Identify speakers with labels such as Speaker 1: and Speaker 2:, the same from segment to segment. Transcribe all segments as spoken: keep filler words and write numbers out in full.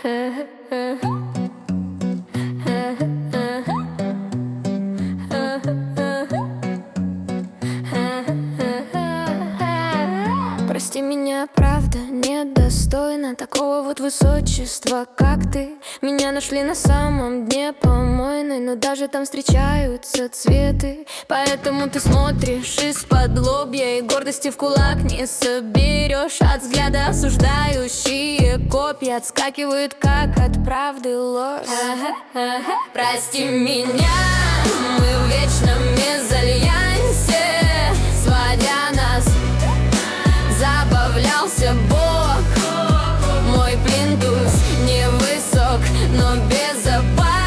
Speaker 1: Прости меня, правда, недостойна такого вот высочества, как ты. Меня нашли на самом дне помойной, но даже там встречаются цветы. Поэтому ты смотришь из-под лобья и гордости в кулак не соберешь. От взгляда осуждающие копья отскакивают, как от правды ложь. Прости меня, мы в вечном мезальянсе, сводя нас забавлялся Бог. Мой плинтус невысок, но безопасен,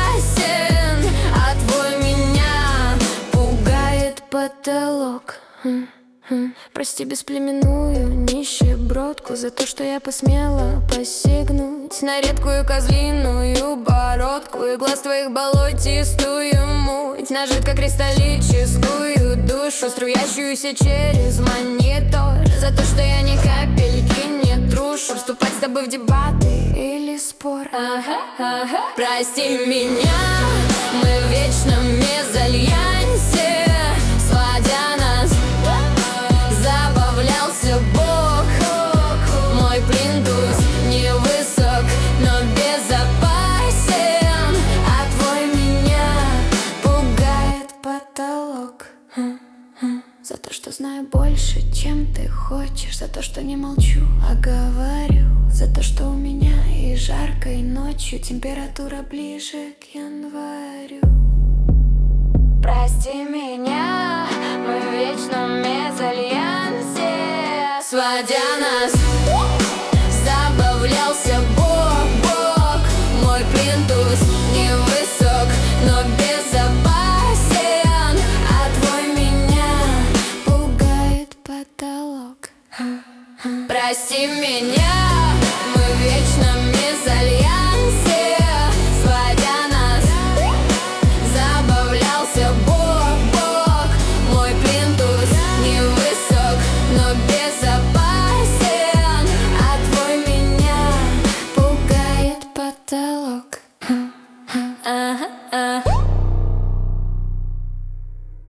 Speaker 1: а твой меня пугает потолок. Прости бесплеменную нищебродку за то, что я посмела посягнуть на редкую козлиную бородку и глаз твоих болотистую муть, на жидкокристаллическую душу, струящуюся через монитор. За то, что я ни капельки не трушу вступать с тобой в дебаты или спор. Ага, ага. Прости меня, мы в вечном мезальянсе, сводя нас забавлялся Бог. Мой плинтус невысок, но безопасен, а твой меня пугает потолок. За то, что знаю больше, чем ты хочешь, за то, что не молчу, а говорю, за то, что у меня и жаркой ночью температура ближе к январю. Прости меня, мы в вечном мезальянсе, сводя нас забавлялся Бог, Бог. Мой плинтус невысок, но безопасен, а твой меня пугает потолок. Прости меня.